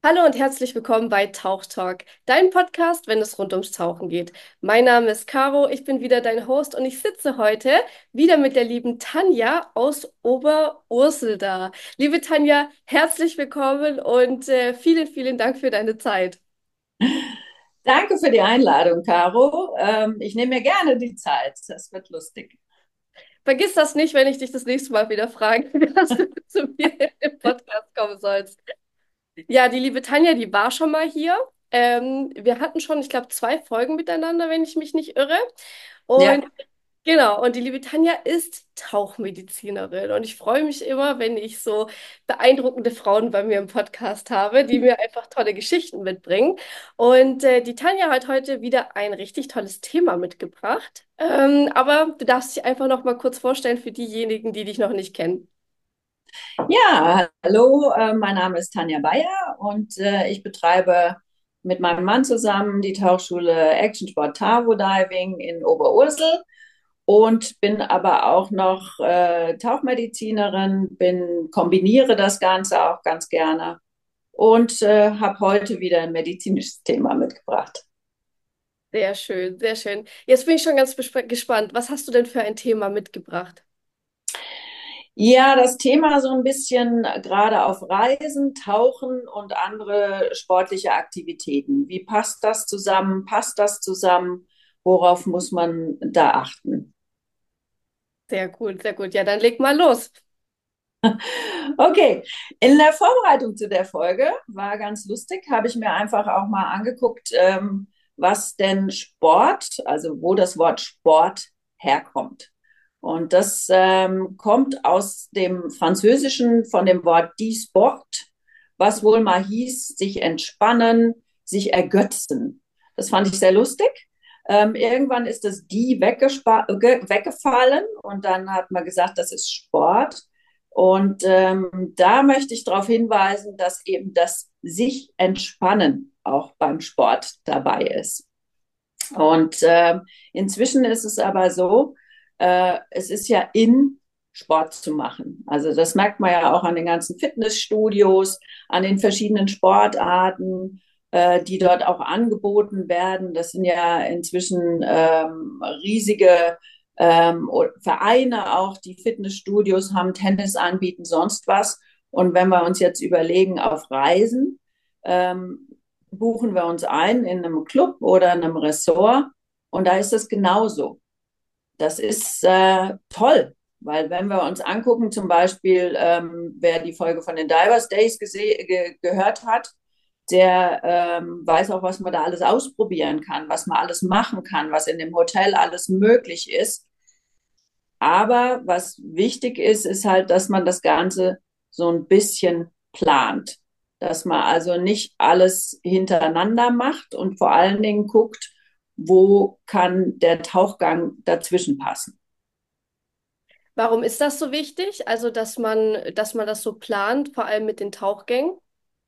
Hallo und herzlich willkommen bei Tauch Talk, dein Podcast, wenn es rund ums Tauchen geht. Mein Name ist Caro, ich bin wieder dein Host und ich sitze heute wieder mit der lieben Tanja aus Oberursel da. Liebe Tanja, herzlich willkommen und vielen, vielen Dank für deine Zeit. Danke für die Einladung, Caro. Ich nehme mir gerne die Zeit. Das wird lustig. Vergiss das nicht, wenn ich dich das nächste Mal wieder frage, dass du zu mir im Podcast kommen sollst. Ja, die liebe Tanja, die war schon mal hier. Wir hatten schon, ich glaube, 2 Folgen miteinander, wenn ich mich nicht irre. Und Ja, genau, und die liebe Tanja ist Tauchmedizinerin. Und ich freue mich immer, wenn ich so beeindruckende Frauen bei mir im Podcast habe, die mir einfach tolle Geschichten mitbringen. Und die Tanja hat heute wieder ein richtig tolles Thema mitgebracht. Aber du darfst dich einfach noch mal kurz vorstellen für diejenigen, die dich noch nicht kennen. ja, hallo, mein Name ist Tanja Bayer und ich betreibe mit meinem Mann zusammen die Tauchschule Action Sport Tavo Diving in Oberursel und bin aber auch noch Tauchmedizinerin, kombiniere das Ganze auch ganz gerne und habe heute wieder ein medizinisches Thema mitgebracht. Sehr schön, sehr schön. Jetzt bin ich schon ganz gespannt. Was hast du denn für ein Thema mitgebracht? Ja, das Thema so ein bisschen gerade auf Reisen, Tauchen und andere sportliche Aktivitäten. Wie passt das zusammen? Passt das zusammen? Worauf muss man da achten? Sehr gut, sehr gut. Ja, dann leg mal los. Okay, in der Vorbereitung zu der Folge war ganz lustig, habe ich mir einfach auch mal angeguckt, was denn Sport, also wo das Wort Sport herkommt. Und das kommt aus dem Französischen von dem Wort die Sport, was wohl mal hieß, sich entspannen, sich ergötzen. Das fand ich sehr lustig. Irgendwann ist das die weggefallen und dann hat man gesagt, das ist Sport. Und da möchte ich darauf hinweisen, dass eben das sich entspannen auch beim Sport dabei ist. Und inzwischen ist es aber so, es ist ja in Sport zu machen. Also das merkt man ja auch an den ganzen Fitnessstudios, an den verschiedenen Sportarten, die dort auch angeboten werden. Das sind ja inzwischen riesige Vereine auch, die Fitnessstudios haben, Tennis anbieten, sonst was. Und wenn wir uns jetzt überlegen auf Reisen, ähm, buchen wir uns ein in einem Club oder einem Ressort und da ist es genauso. Das ist toll, weil wenn wir uns angucken, zum Beispiel, wer die Folge von den Divers Days gehört hat, der weiß auch, was man da alles ausprobieren kann, was man alles machen kann, was in dem Hotel alles möglich ist. Aber was wichtig ist, ist halt, dass man das Ganze so ein bisschen plant. Dass man also nicht alles hintereinander macht und vor allen Dingen guckt, wo kann der Tauchgang dazwischen passen. Warum ist das so wichtig? Also, dass man das so plant, vor allem mit den Tauchgängen?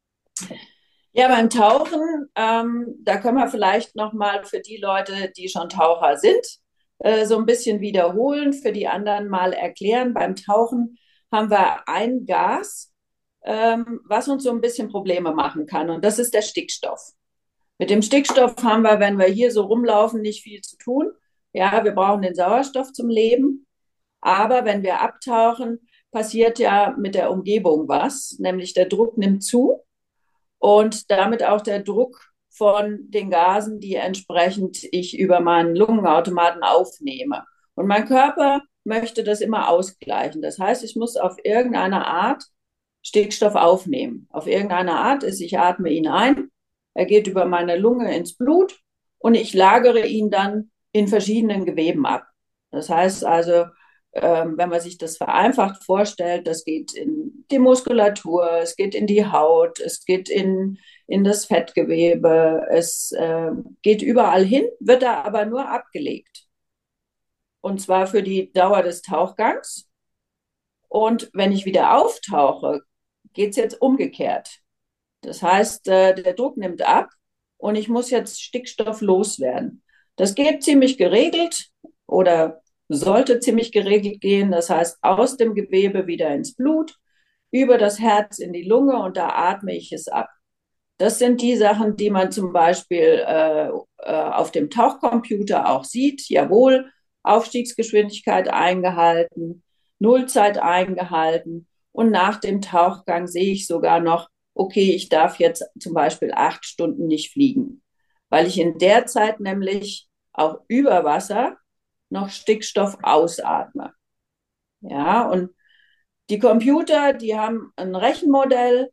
Ja, beim Tauchen, da können wir vielleicht nochmal für die Leute, die schon Taucher sind, so ein bisschen wiederholen, für die anderen mal erklären. Beim Tauchen haben wir ein Gas, was uns so ein bisschen Probleme machen kann, und das ist der Stickstoff. Mit dem Stickstoff haben wir, wenn wir hier so rumlaufen, nicht viel zu tun. Ja, wir brauchen den Sauerstoff zum Leben. Aber wenn wir abtauchen, passiert ja mit der Umgebung was, nämlich der Druck nimmt zu und damit auch der Druck von den Gasen, die entsprechend ich über meinen Lungenautomaten aufnehme. Und mein Körper möchte das immer ausgleichen. Das heißt, ich muss auf irgendeine Art Stickstoff aufnehmen. Auf irgendeine Art ist, ich atme ihn ein, er geht über meine Lunge ins Blut und ich lagere ihn dann in verschiedenen Geweben ab. Das heißt also, wenn man sich das vereinfacht vorstellt, das geht in die Muskulatur, es geht in die Haut, es geht in das Fettgewebe, es geht überall hin, wird da aber nur abgelegt. Und zwar für die Dauer des Tauchgangs. Und wenn ich wieder auftauche, geht es jetzt umgekehrt. Das heißt, der Druck nimmt ab und ich muss jetzt Stickstoff loswerden. Das geht ziemlich geregelt oder sollte ziemlich geregelt gehen. Das heißt, aus dem Gewebe wieder ins Blut, über das Herz in die Lunge und da atme ich es ab. Das sind die Sachen, die man zum Beispiel auf dem Tauchcomputer auch sieht. Jawohl, Aufstiegsgeschwindigkeit eingehalten, Nullzeit eingehalten. Und nach dem Tauchgang sehe ich sogar noch, okay, ich darf jetzt zum Beispiel 8 Stunden nicht fliegen, weil ich in der Zeit nämlich auch über Wasser noch Stickstoff ausatme. Ja, und die Computer, die haben ein Rechenmodell,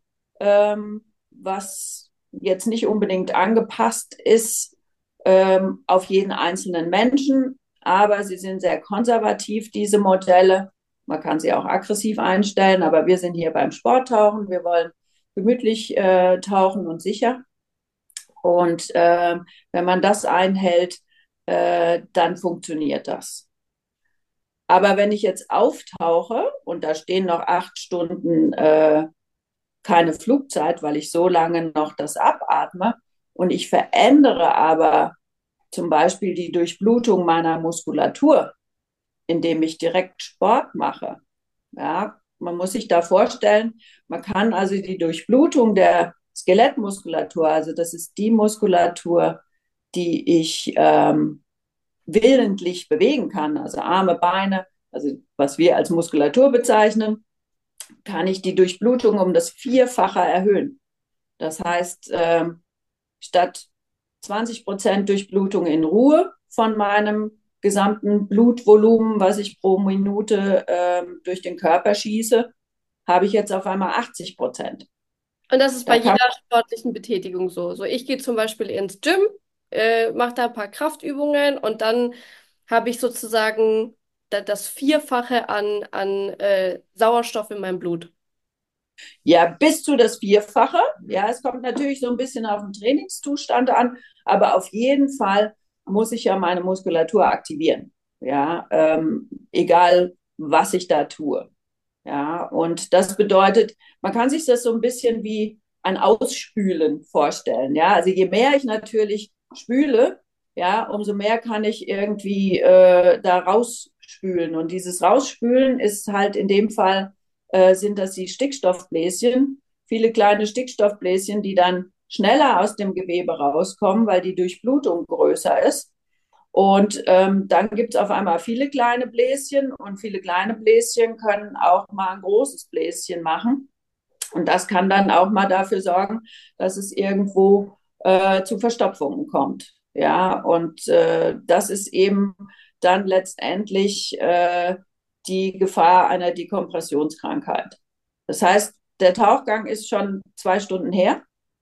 was jetzt nicht unbedingt angepasst ist auf jeden einzelnen Menschen, aber sie sind sehr konservativ, diese Modelle. Man kann sie auch aggressiv einstellen, aber wir sind hier beim Sporttauchen. Wir wollen gemütlich tauchen und sicher. Und wenn man das einhält, dann funktioniert das. Aber wenn ich jetzt auftauche und da stehen noch 8 Stunden keine Flugzeit, weil ich so lange noch das abatme und ich verändere aber zum Beispiel die Durchblutung meiner Muskulatur, indem ich direkt Sport mache. Ja, man muss sich da vorstellen, man kann also die Durchblutung der Skelettmuskulatur, also das ist die Muskulatur, die ich willentlich bewegen kann, also Arme, Beine, also was wir als Muskulatur bezeichnen, kann ich die Durchblutung um das Vierfache erhöhen. Das heißt, statt 20% Durchblutung in Ruhe von meinem gesamten Blutvolumen, was ich pro Minute durch den Körper schieße, habe ich jetzt auf einmal 80%. Und das ist bei Da kann jeder sportlichen Betätigung so. So, ich gehe zum Beispiel ins Gym, mache da ein paar Kraftübungen und dann habe ich sozusagen das Vierfache an Sauerstoff in meinem Blut. ja bis zu das Vierfache. Ja, es kommt natürlich so ein bisschen auf den Trainingszustand an, aber auf jeden Fall muss ich ja meine Muskulatur aktivieren. Ja, egal was ich da tue. Ja, und das bedeutet, man kann sich das so ein bisschen wie ein Ausspülen vorstellen. Ja, also je mehr ich natürlich spüle, ja, umso mehr kann ich irgendwie da rausspülen. Und dieses Rausspülen ist halt in dem Fall, sind das die Stickstoffbläschen, viele kleine Stickstoffbläschen, die dann schneller aus dem Gewebe rauskommen, weil die Durchblutung größer ist. Und dann gibt es auf einmal viele kleine Bläschen und viele kleine Bläschen können auch mal ein großes Bläschen machen. Und das kann dann auch mal dafür sorgen, dass es irgendwo zu Verstopfungen kommt. Ja, und das ist eben dann letztendlich die Gefahr einer Dekompressionskrankheit. Das heißt, der Tauchgang ist schon 2 Stunden her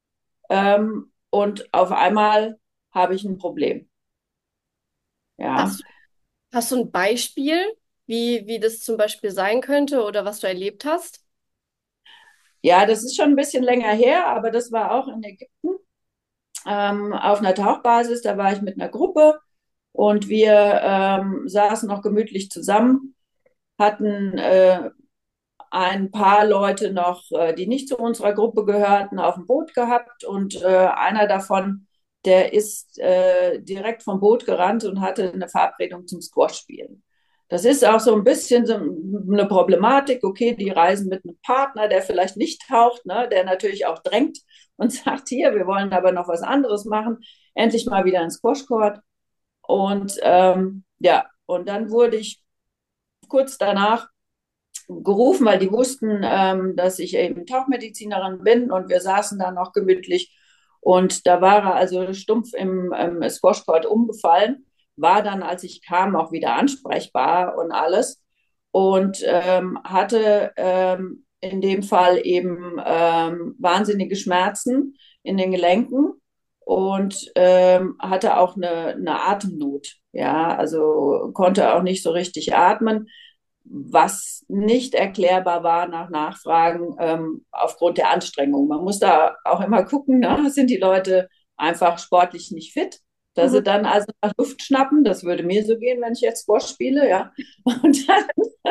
und auf einmal habe ich ein Problem. Ja. Hast, hast du ein Beispiel, wie das zum Beispiel sein könnte oder was du erlebt hast? Ja, das ist schon ein bisschen länger her, aber das war auch in Ägypten auf einer Tauchbasis. Da war ich mit einer Gruppe und wir saßen noch gemütlich zusammen, hatten ein paar Leute noch, die nicht zu unserer Gruppe gehörten, auf dem Boot gehabt und einer davon, der ist direkt vom Boot gerannt und hatte eine Verabredung zum Squash-Spielen. Das ist auch so ein bisschen so eine Problematik. Okay, die reisen mit einem Partner, der vielleicht nicht taucht, ne, der natürlich auch drängt und sagt, hier, wir wollen aber noch was anderes machen. Endlich mal wieder ein Squash-Court. Und ja, und dann wurde ich kurz danach gerufen, weil die wussten, dass ich eben Tauchmedizinerin bin und wir saßen da noch gemütlich. Und da war er also stumpf im Squashcourt umgefallen, war dann, als ich kam, auch wieder ansprechbar und alles und hatte in dem Fall eben wahnsinnige Schmerzen in den Gelenken und hatte auch eine Atemnot. Ja, also konnte auch nicht so richtig atmen, was nicht erklärbar war nach Nachfragen aufgrund der Anstrengung. Man muss da auch immer gucken, ne? Sind die Leute einfach sportlich nicht fit, dass Mhm. sie dann also nach Luft schnappen. Das würde mir so gehen, wenn ich jetzt Squash spiele, ja. Und dann,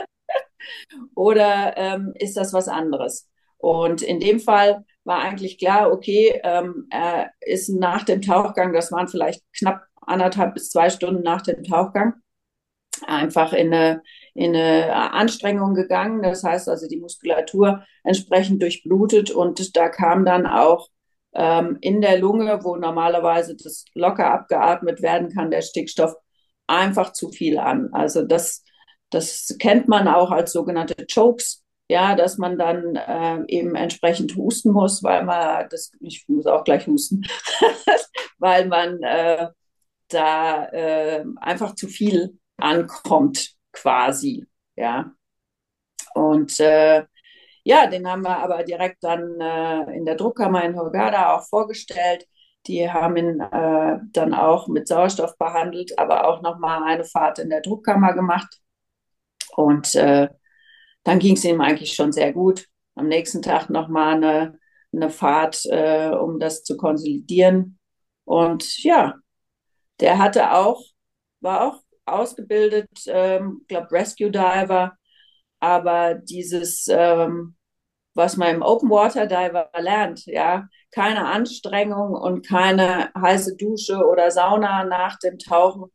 oder ist das was anderes? Und in dem Fall war eigentlich klar, okay, er ist nach dem Tauchgang, das waren vielleicht knapp 1,5 bis 2 Stunden nach dem Tauchgang, einfach in eine Anstrengung gegangen. Das heißt also die Muskulatur entsprechend durchblutet und da kam dann auch in der Lunge, wo normalerweise das locker abgeatmet werden kann, der Stickstoff, einfach zu viel an. Also das kennt man auch als sogenannte Chokes, ja, dass man dann eben entsprechend husten muss, weil man, ich muss auch gleich husten, weil man da einfach zu viel ankommt, quasi, ja. Und ja, den haben wir aber direkt dann in der Druckkammer in Hurghada auch vorgestellt. Die haben ihn dann auch mit Sauerstoff behandelt, aber auch nochmal eine Fahrt in der Druckkammer gemacht. Und dann ging es ihm eigentlich schon sehr gut. Am nächsten Tag nochmal eine Fahrt, um das zu konsolidieren. Und ja, der war auch ausgebildet, glaube Rescue Diver, aber was man im Open Water Diver lernt, ja, keine Anstrengung und keine heiße Dusche oder Sauna nach dem Tauchen,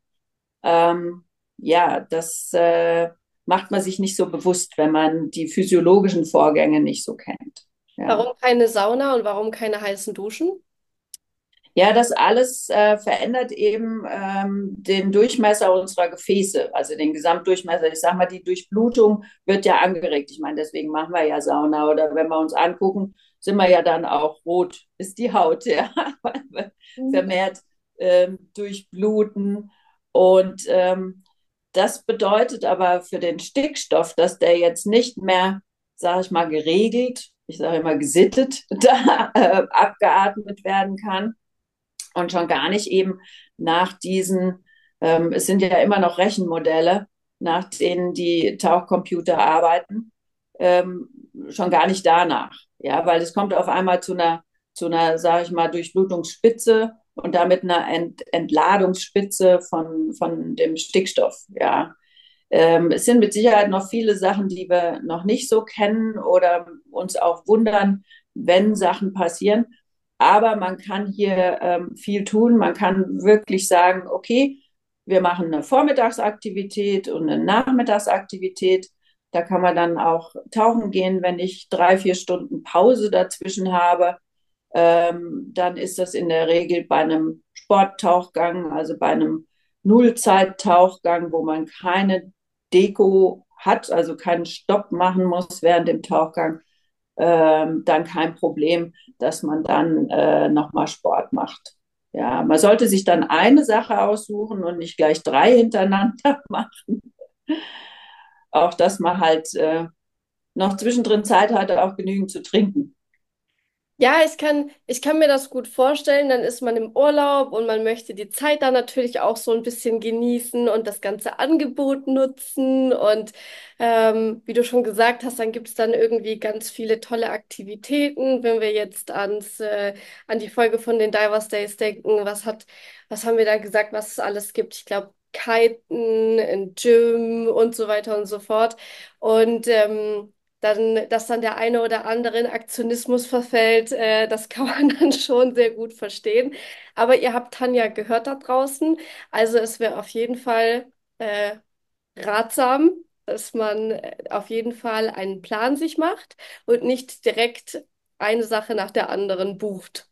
ja, das macht man sich nicht so bewusst, wenn man die physiologischen Vorgänge nicht so kennt. Ja. Warum keine Sauna und warum keine heißen Duschen? Ja, das alles verändert eben den Durchmesser unserer Gefäße, also den Gesamtdurchmesser. Ich sage mal, die Durchblutung wird ja angeregt. Ich meine, deswegen machen wir ja Sauna. Oder wenn wir uns angucken, sind wir ja dann auch rot, ist die Haut, ja, weil wir vermehrt durchbluten. Und das bedeutet aber für den Stickstoff, dass der jetzt nicht mehr, sage ich mal, geregelt, ich sage immer gesittet, da abgeatmet werden kann und schon gar nicht eben nach es sind ja immer noch Rechenmodelle, nach denen die Tauchcomputer arbeiten, schon gar nicht danach. Ja, weil es kommt auf einmal zu einer, sage ich mal, Durchblutungsspitze und damit einer Entladungsspitze von dem Stickstoff. Ja. Es sind mit Sicherheit noch viele Sachen, die wir noch nicht so kennen oder uns auch wundern, wenn Sachen passieren. Aber man kann hier viel tun. Man kann wirklich sagen, okay, wir machen eine Vormittagsaktivität und eine Nachmittagsaktivität. Da kann man dann auch tauchen gehen, wenn ich 3, 4 Stunden Pause dazwischen habe. Dann ist das in der Regel bei einem Sporttauchgang, also bei einem Nullzeit-Tauchgang, wo man keine Deko hat, also keinen Stopp machen muss während dem Tauchgang, dann kein Problem, dass man dann nochmal Sport macht. Ja, man sollte sich dann eine Sache aussuchen und nicht gleich 3 hintereinander machen. Auch, dass man halt noch zwischendrin Zeit hatte, auch genügend zu trinken. Ja, ich kann mir das gut vorstellen. Dann ist man im Urlaub und man möchte die Zeit dann natürlich auch so ein bisschen genießen und das ganze Angebot nutzen. Und wie du schon gesagt hast, dann gibt es dann irgendwie ganz viele tolle Aktivitäten. Wenn wir jetzt an die Folge von den Divers Days denken, was haben wir da gesagt, was es alles gibt? Ich glaube, Kiten, ein Gym und so weiter und so fort. Und dass dann der eine oder andere in Aktionismus verfällt, das kann man dann schon sehr gut verstehen. Aber ihr habt Tanja gehört da draußen. Also es wäre auf jeden Fall äh, ratsam, dass man auf jeden Fall einen Plan sich macht und nicht direkt eine Sache nach der anderen bucht.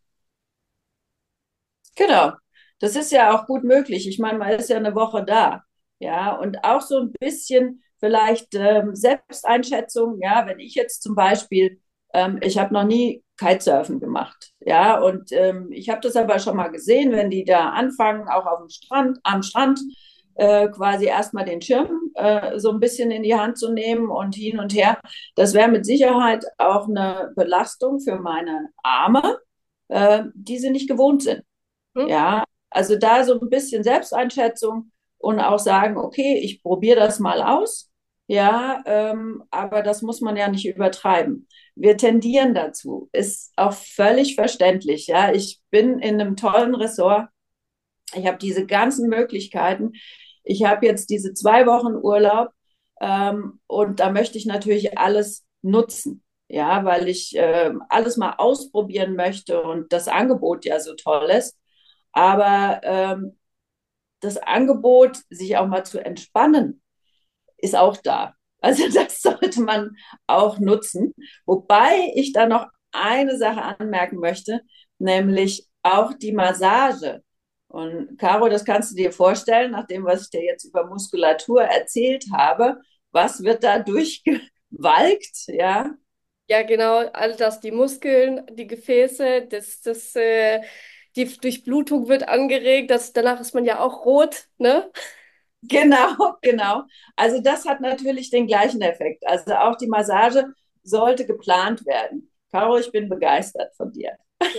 Genau. Das ist ja auch gut möglich. Ich meine, man ist ja eine Woche da. Ja, und auch so ein bisschen vielleicht Selbsteinschätzung. Ja, wenn ich jetzt zum Beispiel, ich habe noch nie Kitesurfen gemacht. Ja, und ich habe das aber schon mal gesehen, wenn die da anfangen, auch auf dem Strand, am Strand, quasi erstmal den Schirm so ein bisschen in die Hand zu nehmen und hin und her. Das wäre mit Sicherheit auch eine Belastung für meine Arme, die sie nicht gewohnt sind. Hm? Ja, also da so ein bisschen Selbsteinschätzung und auch sagen, okay, ich probiere das mal aus. Ja, aber das muss man ja nicht übertreiben. Wir tendieren dazu, ist auch völlig verständlich. Ja, ich bin in einem tollen Ressort. Ich habe diese ganzen Möglichkeiten. Ich habe jetzt diese 2 Wochen Urlaub und da möchte ich natürlich alles nutzen. Ja, weil ich alles mal ausprobieren möchte und das Angebot ja so toll ist. Aber das Angebot, sich auch mal zu entspannen, ist auch da. Also das sollte man auch nutzen. Wobei ich da noch eine Sache anmerken möchte. nämlich auch die Massage. Und Caro, das kannst du dir vorstellen, nach dem, was ich dir jetzt über Muskulatur erzählt habe, was wird da durchgewalkt, ja? Ja, genau, all das, die Muskeln, die Gefäße, die Durchblutung wird angeregt, danach ist man ja auch rot, ne? Genau, genau. Also das hat natürlich den gleichen Effekt. Also auch die Massage sollte geplant werden. Caro, ich bin begeistert von dir. Ja.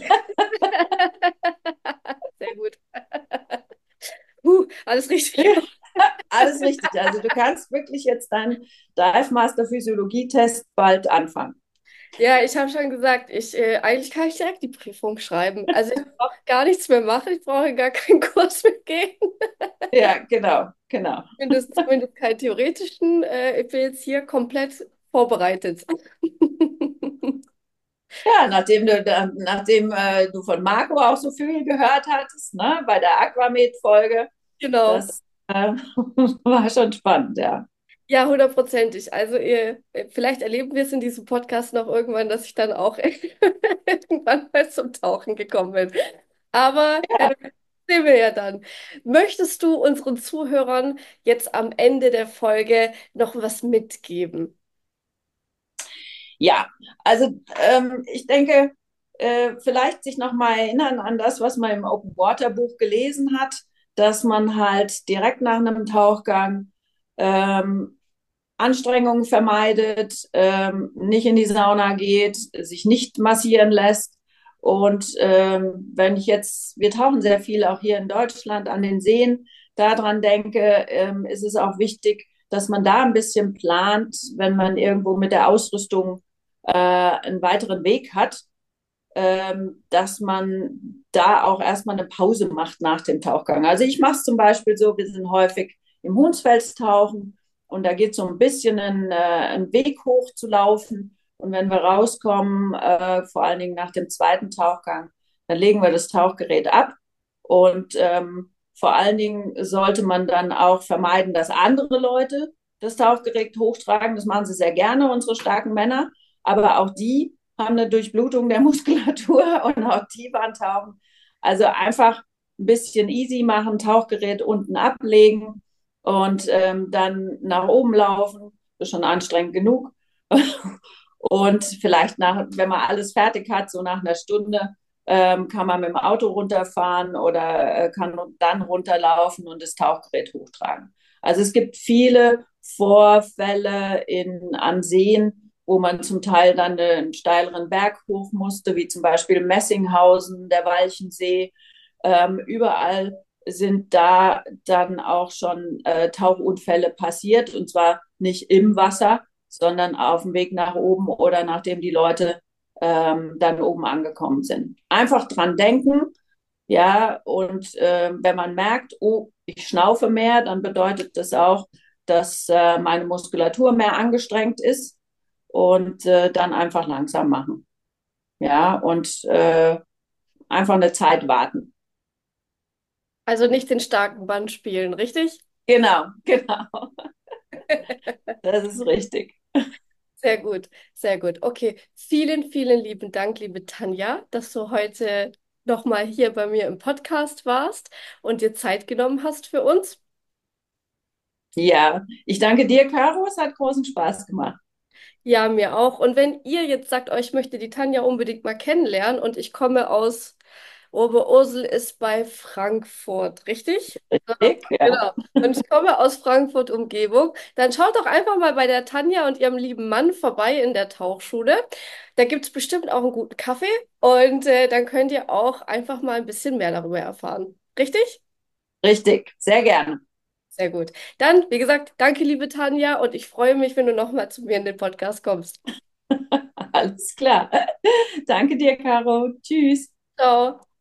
Sehr gut. Alles richtig gemacht. Alles richtig. Also du kannst wirklich jetzt deinen Dive Master Physiologie-Test bald anfangen. Ja, ich habe schon gesagt, eigentlich kann ich direkt die Prüfung schreiben. Also ich brauche gar nichts mehr machen, ich brauche gar keinen Kurs mehr gehen. Ja, genau, genau. Zumindest keinen theoretischen. Ich bin jetzt hier komplett vorbereitet. Ja, nachdem du von Marco auch so viel gehört hattest, ne, bei der Aquamed-Folge, Genau. das war schon spannend, ja. Ja, hundertprozentig. Also vielleicht erleben wir es in diesem Podcast noch irgendwann, dass ich dann auch irgendwann mal zum Tauchen gekommen bin. Aber sehen wir ja dann. Möchtest du unseren Zuhörern jetzt am Ende der Folge noch was mitgeben? Ja, also ich denke, vielleicht sich nochmal erinnern an das, was man im Open Water Buch gelesen hat, dass man halt direkt nach einem Tauchgang ähm, Anstrengungen vermeidet, nicht in die Sauna geht, sich nicht massieren lässt. Und wenn ich jetzt, wir tauchen sehr viel auch hier in Deutschland an den Seen, daran denke, ist es auch wichtig, dass man da ein bisschen plant, wenn man irgendwo mit der Ausrüstung einen weiteren Weg hat, dass man da auch erstmal eine Pause macht nach dem Tauchgang. Also ich mache es zum Beispiel so, wir sind häufig im Hunsfels tauchen und da geht es so ein bisschen einen Weg hoch zu laufen. Und wenn wir rauskommen, vor allen Dingen nach dem zweiten Tauchgang, dann legen wir das Tauchgerät ab. Und vor allen Dingen sollte man dann auch vermeiden, dass andere Leute das Tauchgerät hochtragen. Das machen sie sehr gerne, unsere starken Männer. Aber auch die haben eine Durchblutung der Muskulatur und auch die waren tauchen. Also einfach ein bisschen easy machen, Tauchgerät unten ablegen und dann nach oben laufen. Das ist schon anstrengend genug. Und vielleicht wenn man alles fertig hat, so nach einer Stunde, kann man mit dem Auto runterfahren oder kann dann runterlaufen und das Tauchgerät hochtragen. Also es gibt viele Vorfälle an Seen, wo man zum Teil dann einen steileren Berg hoch musste, wie zum Beispiel Messinghausen, der Walchensee. Überall sind da dann auch schon Tauchunfälle passiert, und zwar nicht im Wasser, sondern auf dem Weg nach oben oder nachdem die Leute dann oben angekommen sind. Einfach dran denken, ja, und wenn man merkt, oh, ich schnaufe mehr, dann bedeutet das auch, dass meine Muskulatur mehr angestrengt ist und dann einfach langsam machen. Ja, und einfach eine Zeit warten. Also nicht den starken Band spielen, richtig? Genau, genau. Das ist richtig. Sehr gut, sehr gut. Okay, vielen, vielen lieben Dank, liebe Tanja, dass du heute nochmal hier bei mir im Podcast warst und dir Zeit genommen hast für uns. Ja, ich danke dir, Caro. Es hat großen Spaß gemacht. Ja, mir auch. Und wenn ihr jetzt sagt, oh, ich möchte die Tanja unbedingt mal kennenlernen und ich komme aus Oberursel ist bei Frankfurt, richtig? Richtig, ja. Genau. Und ich komme aus Frankfurt Umgebung. Dann schaut doch einfach mal bei der Tanja und ihrem lieben Mann vorbei in der Tauchschule. Da gibt es bestimmt auch einen guten Kaffee und dann könnt ihr auch einfach mal ein bisschen mehr darüber erfahren. Richtig? Richtig, sehr gerne. Sehr gut. Dann, wie gesagt, danke, liebe Tanja, und ich freue mich, wenn du nochmal zu mir in den Podcast kommst. Alles klar. Danke dir, Caro. Tschüss. Ciao.